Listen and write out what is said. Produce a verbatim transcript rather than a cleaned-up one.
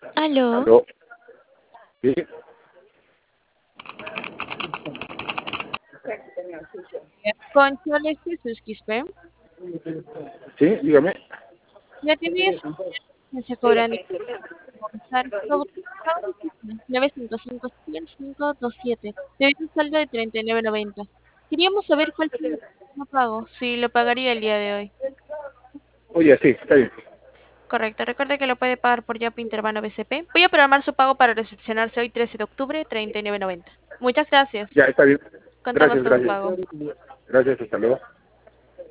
Aló. Aló. Sí, Concholes Jesús Quispe. sí, dígame. Ya tienes, se cobran comenzar nueve cinco cinco cien cinco dos siete. Debes un saldo de treinta y nueve noventa. Queríamos saber cuál fue el próximo pago, si lo pagaría el día de hoy. Oye, sí, está bien. Correcto, recuerde que lo puede pagar por Yapi Interbano B C P. Voy a programar su pago para recepcionarse hoy trece de octubre, treinta y nueve noventa. Muchas gracias. Ya, está bien. Contamos Gracias, con su gracias. pago. Gracias, hasta luego.